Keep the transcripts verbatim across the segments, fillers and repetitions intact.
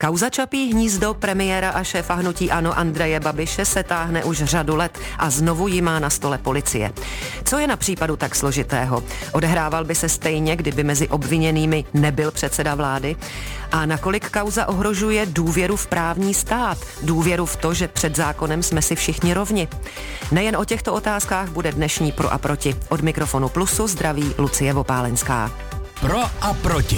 Kauza Čapí hnízdo premiéra a šéfa hnutí ANO Andreje Babiše se táhne už řadu let a znovu ji má na stole policie. Co je na případu tak složitého? Odehrával by se stejně, kdyby mezi obviněnými nebyl předseda vlády? A nakolik kauza ohrožuje důvěru v právní stát? Důvěru v to, že před zákonem jsme si všichni rovni? Nejen o těchto otázkách bude dnešní Pro a proti. Od mikrofonu Plusu zdraví Lucie Vopálenská. Pro a proti.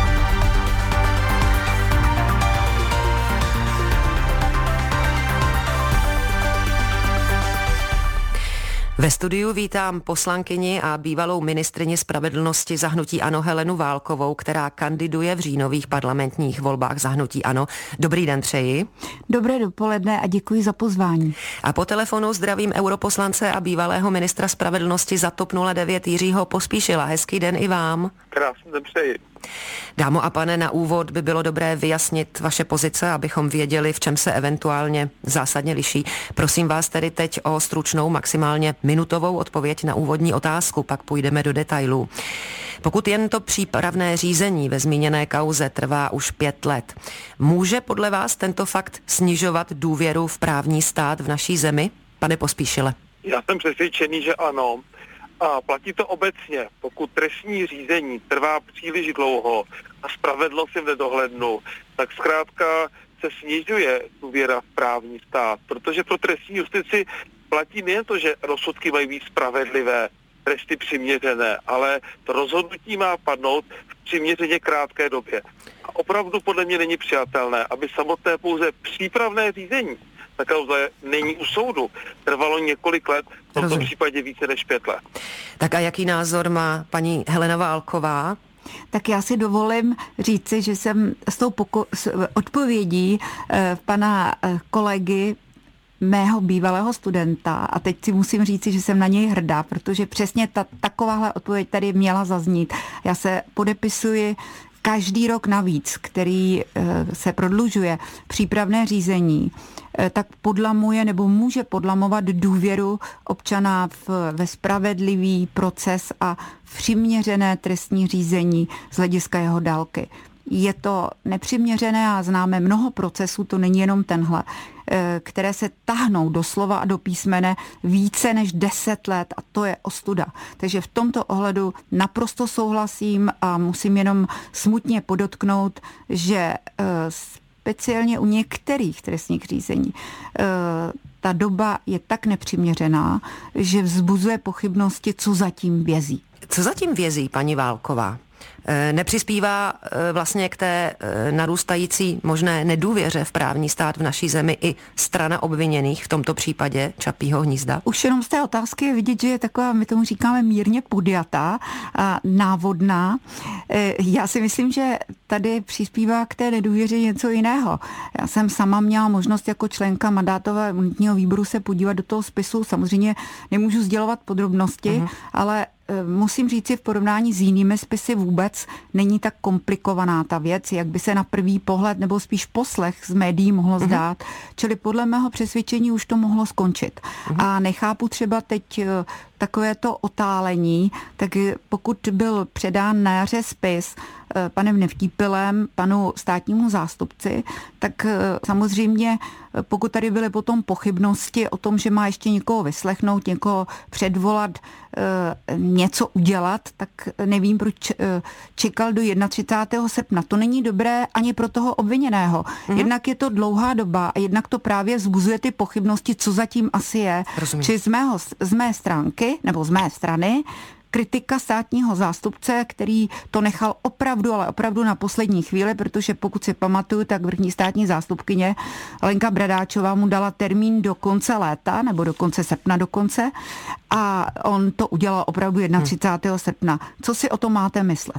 Ve studiu vítám poslankyni a bývalou ministryni spravedlnosti za hnutí ANO Helenu Válkovou, která kandiduje v říjnových parlamentních volbách za hnutí ANO. Dobrý den přeji. Dobré dopoledne a děkuji za pozvání. A po telefonu zdravím europoslance a bývalého ministra spravedlnosti za TOP nula devět Jiřího Pospíšila. Hezký den i vám. Krásný den přeji. Dámo a pane, na úvod by bylo dobré vyjasnit vaše pozice, abychom věděli, v čem se eventuálně zásadně liší. Prosím vás tedy teď o stručnou, maximálně minutovou odpověď na úvodní otázku, pak půjdeme do detailů. Pokud jen to přípravné řízení ve zmíněné kauze trvá už pět let, může podle vás tento fakt snižovat důvěru v právní stát v naší zemi? Pane Pospíšile. Já jsem přesvědčený, že ano. A platí to obecně. Pokud trestní řízení trvá příliš dlouho a spravedlnost je v nedohlednu, tak zkrátka se snižuje důvěra v právní stát. Protože pro trestní justici platí nejen to, že rozsudky mají být spravedlivé, tresty přiměřené, ale to rozhodnutí má padnout v přiměřeně krátké době. A opravdu podle mě není přijatelné, aby samotné pouze přípravné řízení, ta kauza není u soudu, trvalo několik let, v tomto Rozumím. případě více než pět let. Tak a jaký názor má paní Helena Válková? Tak já si dovolím říci, že jsem s tou poko- s odpovědí eh, pana eh, kolegy mého bývalého studenta a teď si musím říci, že jsem na něj hrdá, protože přesně ta, takováhle odpověď tady měla zaznít. Já se podepisuji každý rok navíc, který se prodlužuje přípravné řízení, tak podlamuje nebo může podlamovat důvěru občana v, ve spravedlivý proces a v přiměřené trestní řízení z hlediska jeho délky. Je to nepřiměřené a známe mnoho procesů, to není jenom tenhle, které se tahnou doslova a do písmene více než deset let a to je ostuda. Takže v tomto ohledu naprosto souhlasím a musím jenom smutně podotknout, že speciálně u některých trestních řízení ta doba je tak nepřiměřená, že vzbuzuje pochybnosti, co zatím vězí. Co zatím vězí, paní Válková? Nepřispívá vlastně k té narůstající možné nedůvěře v právní stát v naší zemi i strana obviněných, v tomto případě Čapího hnízda? Už jenom z té otázky je vidět, že je taková, my tomu říkáme mírně podjatá a návodná. Já si myslím, že tady přispívá k té nedůvěře něco jiného. Já jsem sama měla možnost jako členka mandátového imunitního výboru se podívat do toho spisu. Samozřejmě nemůžu sdělovat podrobnosti, uh-huh. ale musím říct si, v porovnání s jinými spisy vůbec není tak komplikovaná ta věc, jak by se na první pohled nebo spíš poslech z médií mohlo zdát. Uh-huh. Čili podle mého přesvědčení už to mohlo skončit. Uh-huh. A nechápu třeba teď takové to otálení, tak pokud byl předán na jaře spis panem Nevtípilem, panu státnímu zástupci, tak samozřejmě pokud tady byly potom pochybnosti o tom, že má ještě někoho vyslechnout, někoho předvolat, něco udělat, tak nevím, proč čekal do třicátého prvního srpna. To není dobré ani pro toho obviněného. Mm-hmm. Jednak je to dlouhá doba a jednak to právě vzbuzuje ty pochybnosti, co zatím asi je. Rozumím. Či z, mého, z mé stránky, nebo z mé strany, kritika státního zástupce, který to nechal opravdu, ale opravdu na poslední chvíli, protože pokud si pamatuju, tak vrchní státní zástupkyně Lenka Bradáčová mu dala termín do konce léta, nebo do konce srpna dokonce, a on to udělal opravdu třicátého prvního srpna. Co si o tom máte myslet?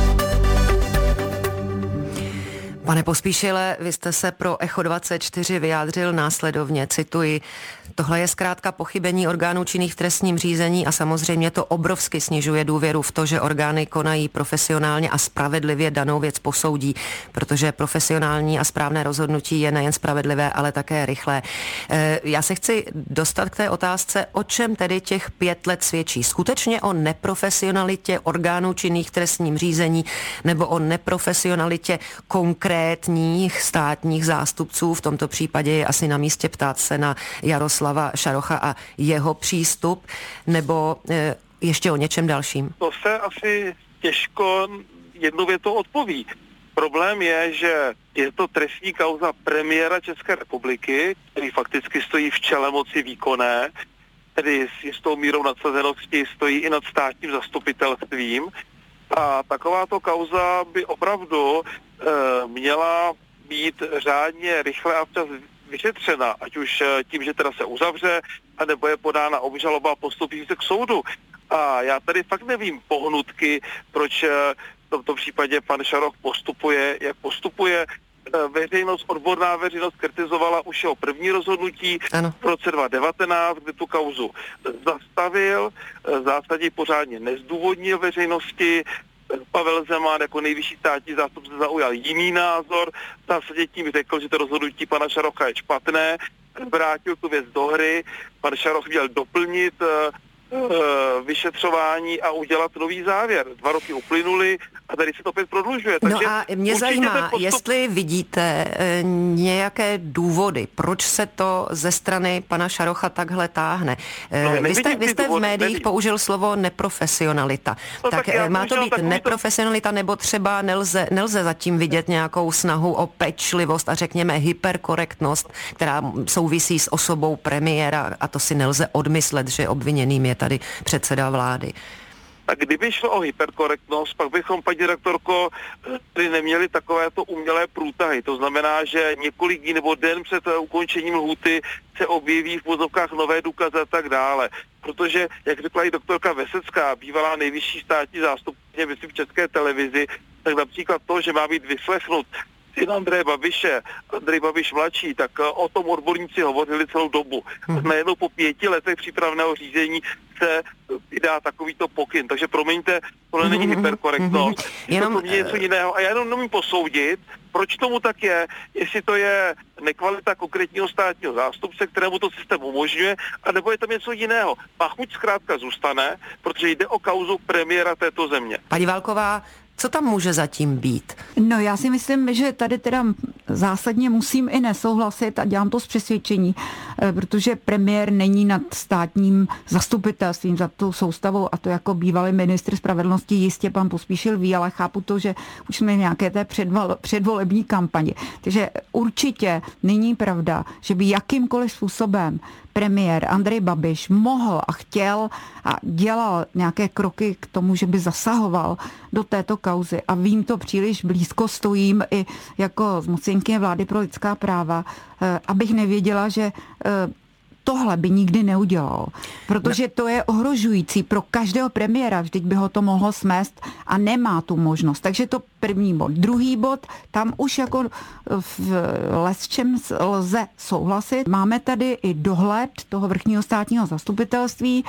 Pane Pospíšile, vy jste se pro Echo dvacet čtyři vyjádřil následovně, cituji: tohle je zkrátka pochybení orgánů činných v trestním řízení a samozřejmě to obrovsky snižuje důvěru v to, že orgány konají profesionálně a spravedlivě danou věc posoudí, protože profesionální a správné rozhodnutí je nejen spravedlivé, ale také rychlé. Já se chci dostat k té otázce, o čem tedy těch pět let svědčí. Skutečně o neprofesionalitě orgánů činných v trestním řízení nebo o neprofesionalitě konkrétně konkrétních státních zástupců, v tomto případě je asi na místě ptát se na Jaroslava Šarocha a jeho přístup, nebo e, ještě o něčem dalším? To se asi těžko jednou větou odpoví. Problém je, že je to trestní kauza premiéra České republiky, který fakticky stojí v čele moci výkonné, tedy s jistou mírou nadsazenosti stojí i nad státním zastupitelstvím. A takováto kauza by opravdu e, měla být řádně, rychle a včas vyšetřena, ať už tím, že teda se uzavře, anebo je podána obžaloba a postupí se k soudu. A já tady fakt nevím pohnutky, proč v tomto případě pan Šaroch postupuje, jak postupuje. Veřejnost, odborná veřejnost kritizovala už jeho první rozhodnutí ano. v roce dva tisíce devatenáct, kdy tu kauzu zastavil, v zásadě pořádně nezdůvodnil veřejnosti. Pavel Zeman jako nejvyšší státní zástupce zaujal jiný názor, v zásadě tím řekl, že to rozhodnutí pana Šarocha je špatné, vrátil tu věc do hry, pan Šaroch měl doplnit vyšetřování a udělat nový závěr. Dva roky uplynuly a tady se to opět prodlužuje. No a mě zajímá, postup... jestli vidíte e, nějaké důvody, proč se to ze strany pana Šarocha takhle táhne. E, no, vy jste, vy jste v médiích nevidím. použil slovo neprofesionalita. No, tak, tak má to být neprofesionalita, nebo třeba nelze, nelze zatím vidět nějakou snahu o pečlivost a řekněme hyperkorektnost, která souvisí s osobou premiéra, a to si nelze odmyslet, že obviněným je tady předseda vlády. A kdyby šlo o hyperkorektnost, pak bychom, paní redaktorko, tady neměli takovéto umělé průtahy. To znamená, že několik dní nebo den před ukončením lhůty se objeví v vozovkách nové důkazy a tak dále. Protože, jak řekla i doktorka Vesecká, bývalá nejvyšší státní zástupkyně, myslím, v České televizi, tak například to, že má být vyslechnut syn Andreje Babiše, Andrej Babiš mladší, tak o tom odborníci hovořili celou dobu. Hmm. Najednou po pěti letech přípravného řízení se vydá takovýto pokyn. Takže promiňte, tohle není mm-hmm. hyperkorektnost. Mm-hmm. Jenom... To, to něco jiného. A já jenom nemůžu posoudit, proč tomu tak je, jestli to je nekvalita konkrétního státního zástupce, kterému to systém umožňuje, anebo je tam něco jiného. Pachuť zkrátka zůstane, protože jde o kauzu premiéra této země. Paní Válková, co tam může zatím být? No já si myslím, že tady teda zásadně musím i nesouhlasit a dělám to z přesvědčení, protože premiér není nad státním zastupitelstvím, za tou soustavou, a to jako bývalý ministr spravedlnosti jistě pan Pospíšil ví, ale chápu to, že už jsme v nějaké té předval, předvolební kampani. Takže určitě není pravda, že by jakýmkoliv způsobem premiér Andrej Babiš mohl a chtěl a dělal nějaké kroky k tomu, že by zasahoval do této kauzy. A vím to příliš blízko, stojím i jako zmocněnkyně vlády pro lidská práva, abych nevěděla, že tohle by nikdy neudělal, protože to je ohrožující pro každého premiéra, vždyť by ho to mohlo smést a nemá tu možnost. Takže to první bod. Druhý bod, tam už jako v lesčem lze souhlasit. Máme tady i dohled toho vrchního státního zastupitelství,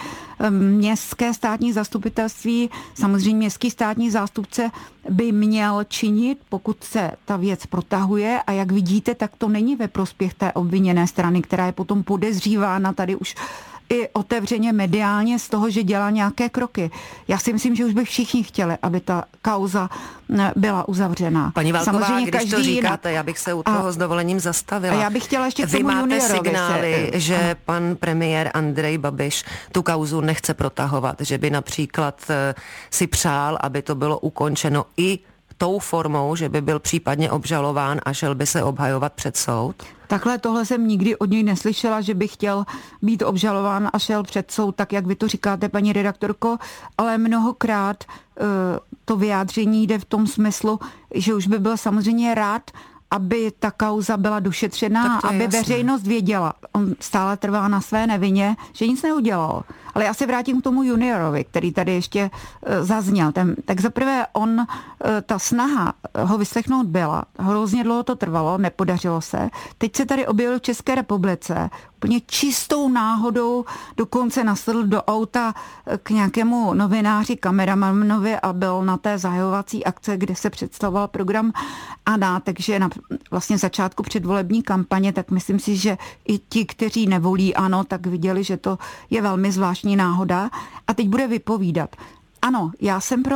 městské státní zastupitelství, samozřejmě městský státní zástupce by měl činit, pokud se ta věc protahuje, a jak vidíte, tak to není ve prospěch té obviněné strany, která je potom podezřívána tady už i otevřeně mediálně z toho, že dělá nějaké kroky. Já si myslím, že už by všichni chtěli, aby ta kauza byla uzavřená. Paní Válková, samozřejmě když to říkáte, jinak. Já bych se u toho a, s dovolením zastavila. A já bych chtěla ještě k Vy tomu máte juniorovi signály, se, že a... pan premiér Andrej Babiš tu kauzu nechce protahovat, že by například si přál, aby to bylo ukončeno i tou formou, že by byl případně obžalován a šel by se obhajovat před soud? Takhle tohle jsem nikdy od něj neslyšela, že by chtěl být obžalován a šel před soud, tak jak vy to říkáte, paní redaktorko, ale mnohokrát uh, to vyjádření jde v tom smyslu, že už by byl samozřejmě rád, aby ta kauza byla došetřená, aby jasné. veřejnost věděla. On stále trvá na své nevině, že nic neudělal. Ale já se vrátím k tomu juniorovi, který tady ještě uh, zazněl. Ten, tak zaprvé on, uh, ta snaha ho vyslechnout byla. Hrozně dlouho to trvalo, nepodařilo se. Teď se tady objevil v České republice úplně čistou náhodou, dokonce nasedl do auta k nějakému novináři, kameramanovi a byl na té zahajovací akce, kde se představoval program Ana, takže na vlastně začátku předvolební kampaně, tak myslím si, že i ti, kteří nevolí ANO, tak viděli, že to je velmi zvláštní náhoda a teď bude vypovídat. Ano, já jsem pro, ale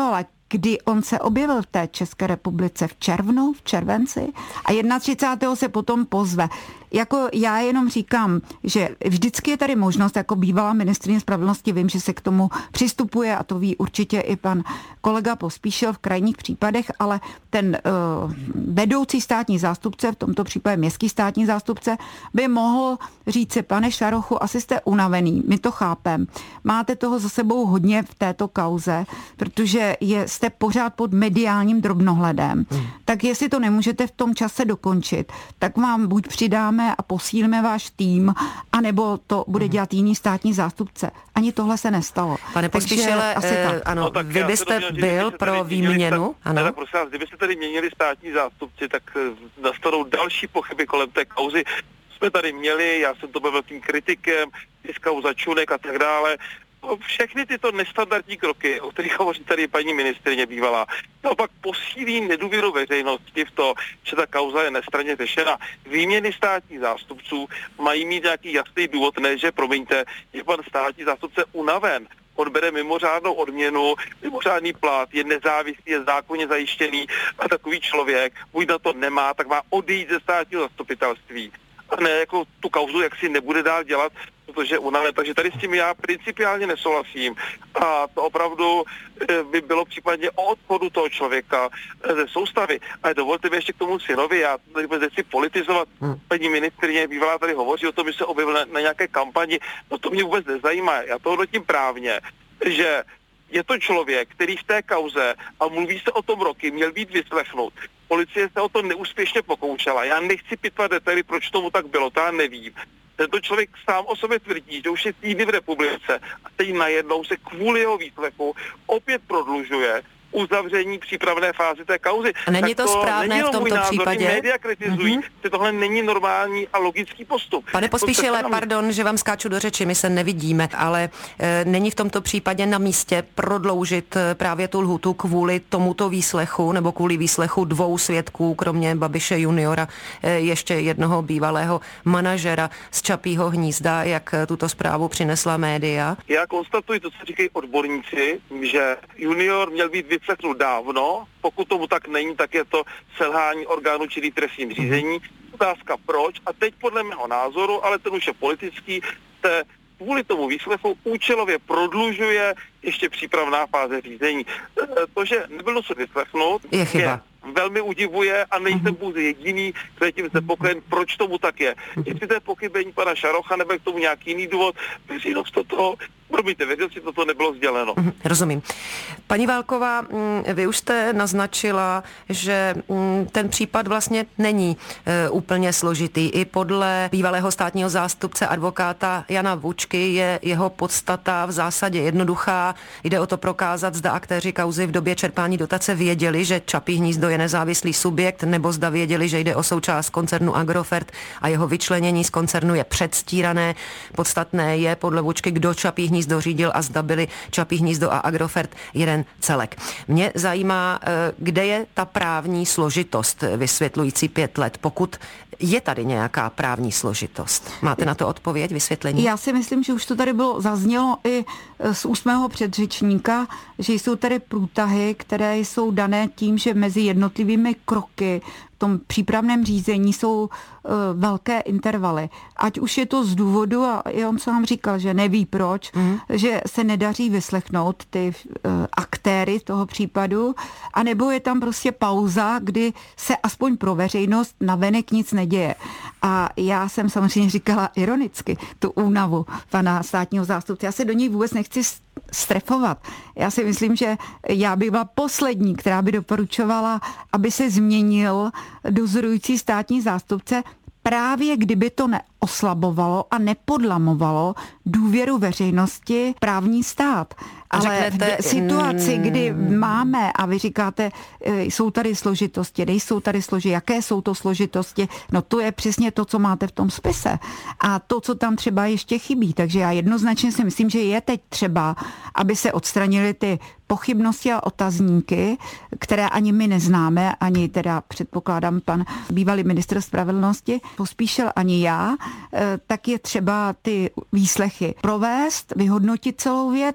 kdy on se objevil v té České republice v červnu, v červenci a třicátého prvního se potom pozve. Jako já jenom říkám, že vždycky je tady možnost, jako bývalá ministryně spravedlnosti, vím, že se k tomu přistupuje a to ví určitě i pan kolega Pospíšil v krajních případech, ale ten uh, vedoucí státní zástupce, v tomto případě městský státní zástupce, by mohl říci, pane Šarochu, asi jste unavený, my to chápem. Máte toho za sebou hodně v této kauze, protože je, jste pořád pod mediálním drobnohledem. Hmm. Tak jestli to nemůžete v tom čase dokončit, tak vám buď přidáme a posílíme váš tým, anebo to bude dělat jiný státní zástupce. Ani tohle se nestalo. Pane Pospíšile, eh, ano, no, vy byste měl, byl pro výměnu? Ano. Ne, prosím vás, kdybyste tady měnili státní zástupci, tak nastanou další pochyby kolem té kauzy. Jsme tady měli, já jsem to byl velkým kritikem, kauza Čunek a tak dále. Všechny tyto nestandardní kroky, o kterých hovoří tady paní ministryně bývalá, naopak posílí nedůvěru veřejnosti v to, že ta kauza je nestranně řešena. Výměny státních zástupců mají mít nějaký jasný důvod, ne, že promiňte, je pan státní zástupce unaven. On bere mimořádnou odměnu, mimořádný plat, je nezávislý, je zákonně zajištěný a takový člověk, buď na to nemá, tak má odejít ze státního zastupitelství. A ne, jako tu kauzu, jak si nebude dál dělat, protože unaven. Takže tady s tím já principiálně nesouhlasím. A to opravdu by bylo případně o odchodu toho člověka ze soustavy. Ale dovolte mi ještě k tomu synovi, já tady nechci politizovat. Hmm. Paní ministryně bývalá tady hovoří o tom, že se objevil na, na nějaké kampani. No to mě vůbec nezajímá. Já to hodnotím právně, že je to člověk, který v té kauze, a mluví se o tom roky, měl být vyslechnut. Policie se o to neúspěšně pokoušela. Já nechci pitvat detaily, proč tomu tak bylo, to já nevím. Tento člověk sám o sobě tvrdí, že už je týdny v republice a teď najednou se kvůli jeho výslechu opět prodlužuje uzavření přípravné fázy té kauzy. A není to, to správné v tomto názor, případě? Média kritizují, mm-hmm. že tohle není normální a logický postup. Pane Pospíšile, pardon, že vám skáču do řeči, my se nevidíme, ale e, není v tomto případě na místě prodloužit e, právě tu lhůtu kvůli tomuto výslechu nebo kvůli výslechu dvou svědků, kromě Babiše juniora, e, ještě jednoho bývalého manažera z Čapího hnízda, jak e, tuto zprávu přinesla média? Já konstatuji to, co říkají odborníci, že junior měl být vyslechnut dávno, pokud tomu tak není, tak je to selhání orgánů činných v trestním řízení. Otázka proč, a teď podle mého názoru, ale ten už je politický, se kvůli tomu výslechu účelově prodlužuje ještě přípravná fáze řízení. To, že nebyl dosud vyslechnout, je chyba. Velmi udivuje a nejsem pouze jediný, který tím znepokojen, proč tomu tak je. Jestli to je pochybení pana Šarocha, nebo je k tomu nějaký jiný důvod, veřejnost toto, promiňte, veřejnosti toto nebylo sděleno. Rozumím. Paní Válková, vy už jste naznačila, že ten případ vlastně není úplně složitý. I podle bývalého státního zástupce advokáta Jana Vůčky je jeho podstata v zásadě jednoduchá. Jde o to prokázat, zda aktéři kauzy v době čerpání dotace věděli, že Čapí hnízdo je nezávislý subjekt, nebo zda věděli, že jde o součást koncernu Agrofert a jeho vyčlenění z koncernu je předstírané. Podstatné je podle Vůčky, kdo Čapí hnízdo řídil a zda byli Čapí hnízdo a Agrofert jeden celek. Mě zajímá, kde je ta právní složitost vysvětlující pět let, pokud je tady nějaká právní složitost. Máte na to odpověď, vysvětlení? Já si myslím, že už to tady bylo zaznělo i z úst mého předřečníka, že jsou tady průtahy, které jsou dané tím, že mezi jednotlivými kroky v tom přípravném řízení jsou uh, velké intervaly. Ať už je to z důvodu, a i on sám říkal, že neví proč, mm. že se nedaří vyslechnout ty uh, aktéry toho případu, anebo je tam prostě pauza, kdy se aspoň pro veřejnost navenek nic neděje. A já jsem samozřejmě říkala ironicky tu únavu pana státního zástupce. Já se do něj vůbec nechci strefovat. Já si myslím, že já bych byla poslední, která by doporučovala, aby se změnil dozorující státní zástupce, právě kdyby to neoslabovalo a nepodlamovalo důvěru veřejnosti v právní stát. Ale řeknete, v situaci, kdy máme, a vy říkáte, jsou tady složitosti, nejsou tady složitosti, jaké jsou to složitosti, no to je přesně to, co máte v tom spise. A to, co tam třeba ještě chybí. Takže já jednoznačně si myslím, že je teď třeba, aby se odstranily ty pochybnosti a otazníky, které ani my neznáme, ani teda předpokládám pan bývalý ministr spravedlnosti Pospíšil, ani já, tak je třeba ty výslechy provést, vyhodnotit celou věc,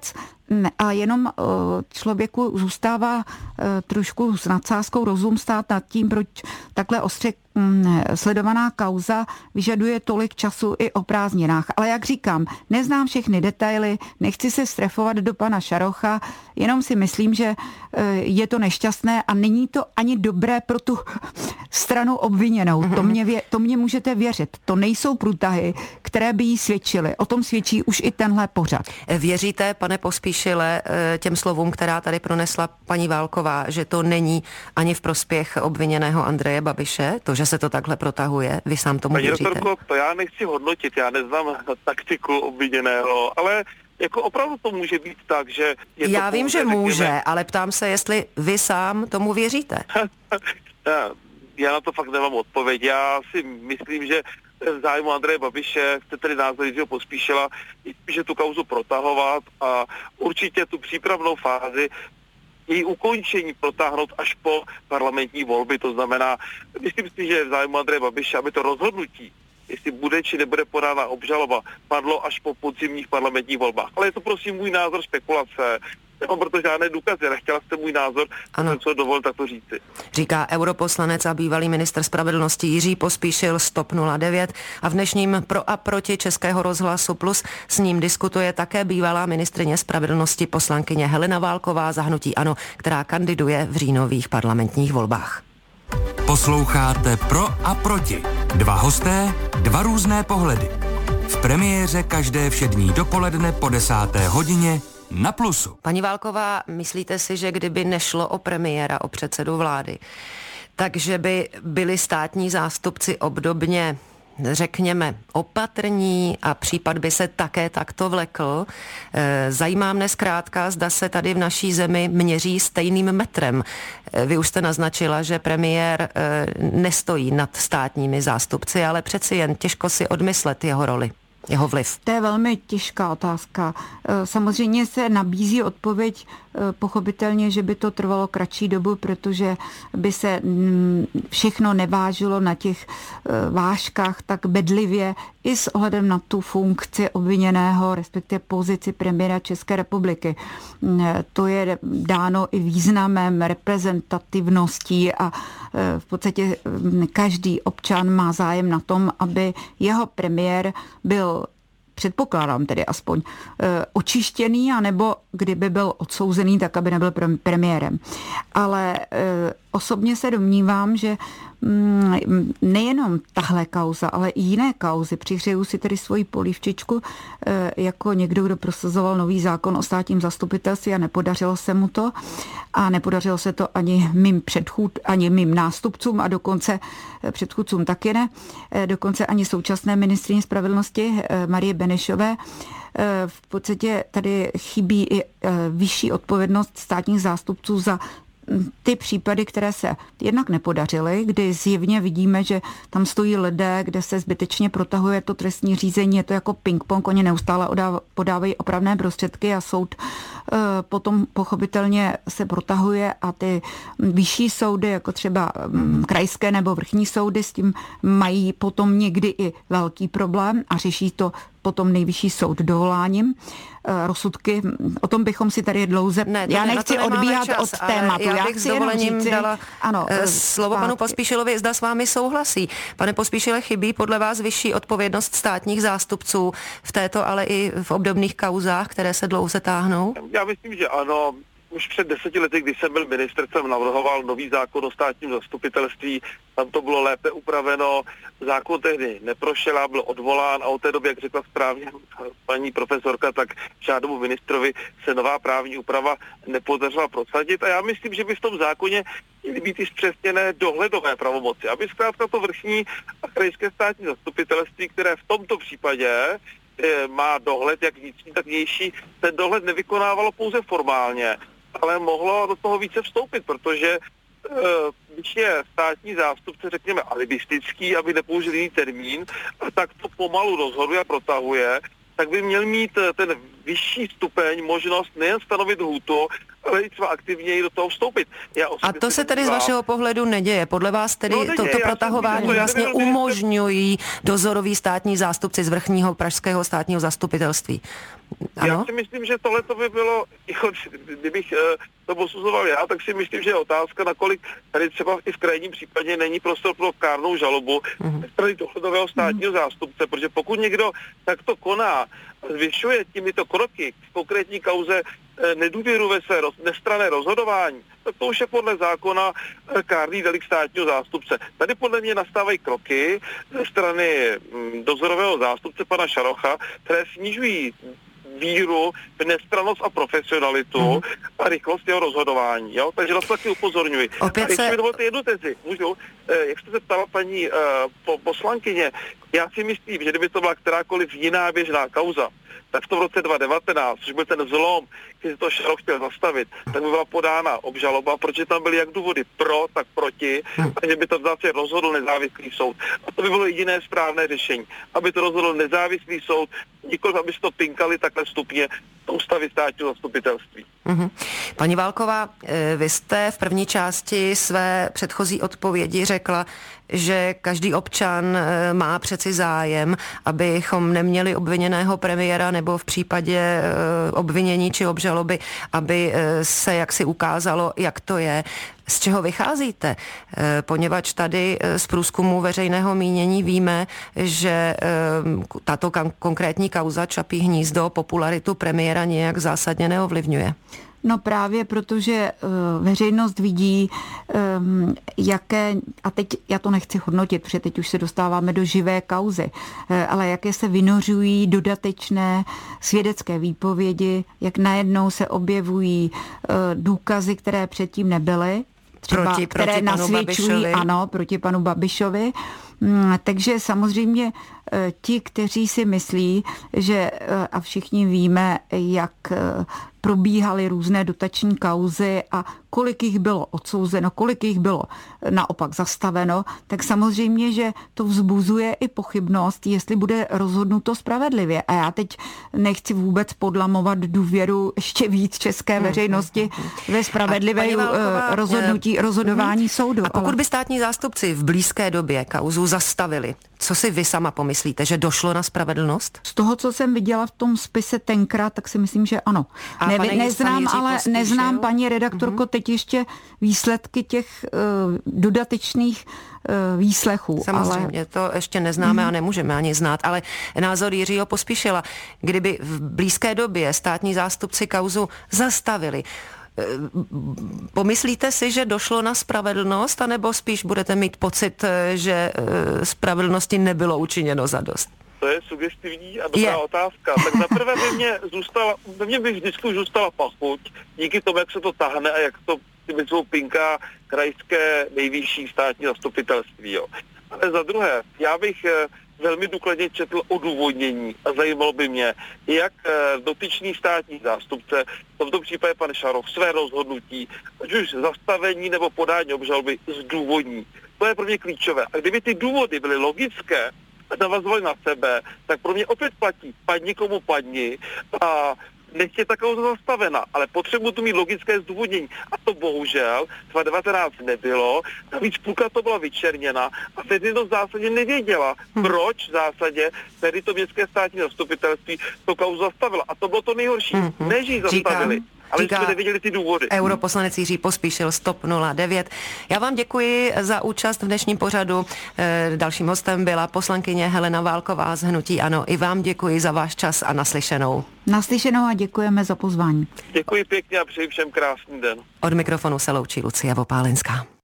a jenom člověku zůstává trošku s nadsázkou rozum stát nad tím, proč takhle ostře sledovaná kauza vyžaduje tolik času i o prázdninách. Ale jak říkám, neznám všechny detaily, nechci se strefovat do pana Šarocha, jenom si myslím, že je to nešťastné a není to ani dobré pro tu stranu obviněnou. To mě, vě, to mě můžete věřit. To nejsou průtahy, které by jí svědčily. O tom svědčí už i tenhle pořad. Věříte, pane Pospíšile, těm slovům, která tady pronesla paní Válková, že to není ani v prospěch obviněného Andreje Babiše, to, že se to takhle protahuje? Vy sám tomu paní věříte? Paní doktorko, to já nechci hodnotit, já neznám taktiku obviněného, ale jako opravdu to může být tak, že... Je já to vím, pouze, že může, řekněme, ale ptám se, jestli vy sám tomu věříte. Já na to fakt nemám odpověď. Já si myslím, že v zájmu Andreje Babiše chce tedy názor Jiřího Pospíšila spíše tu kauzu protahovat a určitě tu přípravnou fázi její ukončení protáhnout až po parlamentní volby. To znamená, myslím si, že v zájmu Andreje Babiše, aby to rozhodnutí, jestli bude či nebude podána obžaloba, padlo až po podzimních parlamentních volbách. Ale je to prosím můj názor, spekulace. Nemám proto žádné důkazy, nechtěla jste můj názor, jsem co dovol tak to říci. Říká europoslanec a bývalý ministr spravedlnosti Jiří Pospíšil z TOP nula devět a v dnešním Pro a proti Českého rozhlasu Plus s ním diskutuje také bývalá ministryně spravedlnosti poslankyně Helena Válková za hnutí ANO, která kandiduje v říjnových parlamentních volbách. Posloucháte Pro a proti. Dva hosté, dva různé pohledy. V premiéře každé všední dopoledne po desáté hodině na Plusu. Paní Válková, myslíte si, že kdyby nešlo o premiéra, o předsedu vlády, takže by byli státní zástupci obdobně, řekněme, opatrní a případ by se také takto vlekl? Zajímá mne zkrátka, zda se tady v naší zemi měří stejným metrem. Vy už jste naznačila, že premiér nestojí nad státními zástupci, ale přeci jen těžko si odmyslet jeho roli. Jeho vliv? To je velmi těžká otázka. Samozřejmě se nabízí odpověď pochopitelně, že by to trvalo kratší dobu, protože by se všechno nevážilo na těch vážkách tak bedlivě i s ohledem na tu funkci obviněného, respektive pozici premiéra České republiky. To je dáno i významem, reprezentativností a v podstatě každý občan má zájem na tom, aby jeho premiér byl, předpokládám tedy aspoň, očištěný, anebo kdyby byl odsouzený, tak aby nebyl premiérem. Ale osobně se domnívám, že nejenom tahle kauza, ale i jiné kauzy. Přihřeju si tedy svoji polívčičku jako někdo, kdo prosazoval nový zákon o státním zastupitelství a nepodařilo se mu to. A nepodařilo se to ani mým předchůd, ani mým nástupcům a dokonce předchůdcům taky ne. Dokonce ani současné ministryni spravedlnosti Marie Benešové. V podstatě tady chybí i vyšší odpovědnost státních zástupců za ty případy, které se jednak nepodařily, kdy zjevně vidíme, že tam stojí lidé, kde se zbytečně protahuje to trestní řízení, je to jako ping-pong, oni neustále podávají opravné prostředky a soud potom pochopitelně se protahuje a ty vyšší soudy, jako třeba krajské nebo vrchní soudy, s tím mají potom někdy i velký problém a řeší to potom nejvyšší soud dovoláním. Rozsudky, o tom bychom si tady dlouze... Ne, já nechci odbíhat čas, od tématu. Já bych já s dovolením říci, dala ano, slovo zpátky. Panu Pospíšilovi, zda s vámi souhlasí. Pane Pospíšile, chybí podle vás vyšší odpovědnost státních zástupců v této, ale i v obdobných kauzách, které se dlouze táhnou? Já myslím, že ano. Už před deseti lety, když jsem byl ministr, jsem navrhoval nový zákon o státním zastupitelství. Tam to bylo lépe upraveno. Zákon tehdy neprošel a byl odvolán a od té doby, jak řekla správně paní profesorka, tak žádnému ministrovi se nová právní úprava nepodařila prosadit. A já myslím, že by v tom zákoně měly být i zpřesněné dohledové pravomoci. Aby zkrátka to vrchní a krajské státní zastupitelství, které v tomto případě má dohled, jak vnitřní, tak vnější, ten dohled nevykonávalo pouze formálně, ale mohlo do toho více vstoupit, protože když je státní zástupce, řekněme, alibistický, aby nepoužil jiný termín, a tak to pomalu rozhoduje a protahuje, tak by měl mít ten vyšší stupeň, možnost nejen stanovit lhůtu, ale i třeba aktivněji do toho vstoupit. Já a to se tedy z vašeho pohledu neděje. Podle vás tedy no, toto protahování to vlastně umožňují dozoroví státní zástupci z vrchního pražského státního zastupitelství. Ano? Já si myslím, že tohle to by bylo, jako, kdybych to posuzoval já, tak si myslím, že je otázka, nakolik tady třeba i v krajním případě není prostor pro kárnou žalobu mm-hmm. strany dohledového státního mm-hmm. zástupce, protože pokud někdo takto koná, zvyšuje těmito kroky v konkrétní kauze nedůvěru ve své roz, nestranné rozhodování, tak to už je podle zákona kárný delikt státního zástupce. Tady podle mě nastávají kroky ze strany dozorového zástupce pana Šarocha, které snižují víru v nestrannost a profesionalitu mm. a rychlost jeho rozhodování. Jo? Takže na to taky upozorňuji. Opět a ještě se... mi dovolte jednu tezi. Můžu? Eh, jak jste se ptala paní eh, po, poslankyně, já si myslím, že kdyby to byla kterákoliv jiná běžná kauza, tak v tom roce dva tisíce devatenáct, což byl ten zlom, když to Šaroch chtěl zastavit, tak by byla podána obžaloba, protože tam byly jak důvody pro, tak proti, a že by to vlastně rozhodl nezávislý soud. A to by bylo jediné správné řešení, aby to rozhodl nezávislý soud, nikoliv aby se to pinkali takhle stupně do ústavy státního zastupitelství. Mm-hmm. Paní Válková, vy jste v první části své předchozí odpovědi řekla, že každý občan má přeci zájem, abychom neměli obviněného premiéra nebo v případě obvinění či obžaloby, aby se jaksi ukázalo, jak to je. Z čeho vycházíte? Poněvadž tady z průzkumu veřejného mínění víme, že tato konkrétní kauza Čapí hnízdo popularitu premiéra nějak zásadně neovlivňuje. No právě protože uh, veřejnost vidí, um, jaké, a teď já to nechci hodnotit, protože teď už se dostáváme do živé kauzy, uh, ale jaké se vynořují dodatečné svědecké výpovědi, jak najednou se objevují uh, důkazy, které předtím nebyly, třeba, proti, které proti nasvědčují, ano, proti panu Babišovi. Um, takže samozřejmě uh, ti, kteří si myslí, že, uh, a všichni víme, jak uh, probíhaly různé dotační kauzy a kolik jich bylo odsouzeno, kolik jich bylo naopak zastaveno, tak samozřejmě, že to vzbuzuje i pochybnost, jestli bude rozhodnuto spravedlivě. A já teď nechci vůbec podlamovat důvěru ještě víc české veřejnosti ve spravedlivé Válková, rozhodnutí, rozhodování uh-huh. soudu. A pokud ale... by státní zástupci v blízké době kauzu zastavili, co si vy sama pomyslíte, že došlo na spravedlnost? Z toho, co jsem viděla v tom spise tenkrát, tak si myslím, že ano. A ne, pane, neznám, ale Pospíšil? neznám, paní redaktorko, uh-huh. teď ještě výsledky těch uh, dodatečných uh, výslechů. Samozřejmě, ale... to ještě neznáme uh-huh. a nemůžeme ani znát, ale názor Jiřího Pospíšila, kdyby v blízké době státní zástupci kauzu zastavili, pomyslíte si, že došlo na spravedlnost, anebo spíš budete mít pocit, že spravedlnosti nebylo učiněno zadost? To je sugestivní a dobrá je. otázka. Tak zaprvé by mě zůstala, by mě by vždycky už zůstala pachuť, díky tomu, jak se to tahne a jak to mezi svou pinká krajské nejvyšší státní zastupitelství. Jo. Ale za druhé, já bych velmi důkladně četl odůvodnění a zajímalo by mě, jak dotyčný státní zástupce, v tomto případě pan Šaroch, své rozhodnutí, ať už zastavení nebo podání obžaloby, zdůvodní. To je pro mě klíčové. A kdyby ty důvody byly logické a navazovaly na sebe, tak pro mě opět platí padni komu padni a nech je takovou zastavena, ale potřebuji tu mít logické zdůvodnění. A to bohužel dva tisíce devatenáct nebylo, navíc půlka to byla vyčerněna a veřejnost v zásadě nevěděla, hmm. proč v zásadě tedy to městské státní zastupitelství to kauzu zastavilo. A to bylo to nejhorší. Hmm. Ne, že ji zastavili. Říkám. Ale jsme neviděli ty důvody. Europoslanec Jiří Pospíšil z TOP nula devět. Já vám děkuji za účast v dnešním pořadu. Dalším hostem byla poslankyně Helena Válková z hnutí ANO. I vám děkuji za váš čas a naslyšenou. Naslyšenou a děkujeme za pozvání. Děkuji pěkně a přeji všem krásný den. Od mikrofonu se loučí Lucie Vopálenská.